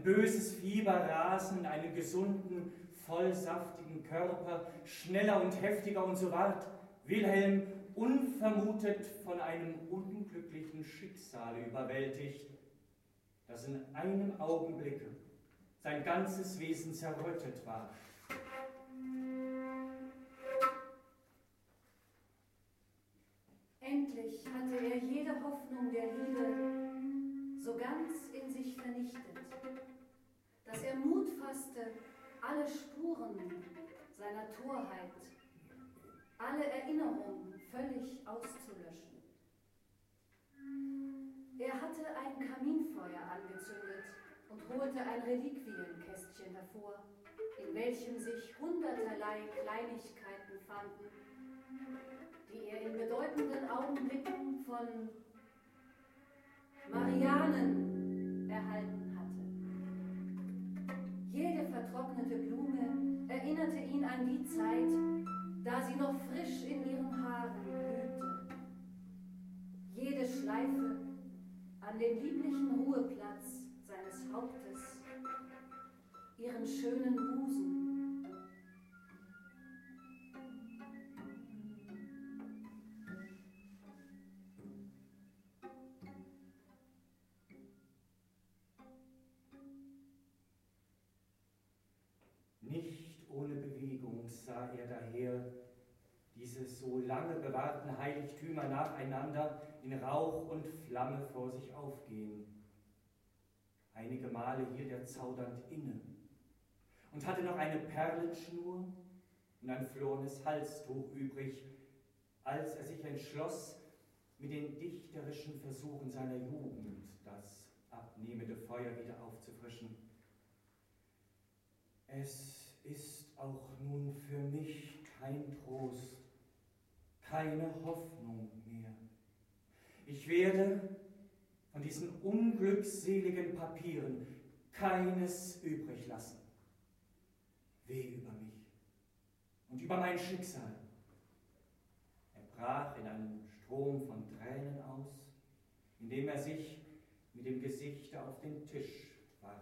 böses Fieber rasen in einen gesunden, vollsaftigen Körper, schneller und heftiger, und so ward Wilhelm unvermutet von einem unglücklichen Schicksale überwältigt, das in einem Augenblicke sein ganzes Wesen zerrüttet war. Endlich hatte er jede Hoffnung der Liebe so ganz in sich vernichtet, dass er Mut fasste, alle Spuren seiner Torheit, alle Erinnerungen völlig auszulöschen. Er hatte ein Kaminfeuer angezündet und holte ein Reliquienkästchen hervor, in welchem sich hunderterlei Kleinigkeiten fanden, die er in bedeutenden Augenblicken von Marianen erhalten hatte. Jede vertrocknete Blume erinnerte ihn an die Zeit, da sie noch frisch in ihren Haaren blühte. Jede Schleife an den lieblichen Ruheplatz seines Hauptes, ihren schönen Busen. Nicht ohne Bewegung sah er daher diese so lange bewahrten Heiligtümer nacheinander in Rauch und Flamme vor sich aufgehen. Einige Male hielt er zaudernd inne und hatte noch eine Perlenschnur und ein florenes Halstuch übrig, als er sich entschloss, mit den dichterischen Versuchen seiner Jugend das abnehmende Feuer wieder aufzufrischen. Es ist auch nun für mich kein Trost, keine Hoffnung mehr. Ich werde von diesen unglückseligen Papieren keines übrig lassen. Weh über mich und über mein Schicksal. Er brach in einen Strom von Tränen aus, indem er sich mit dem Gesichte auf den Tisch warf.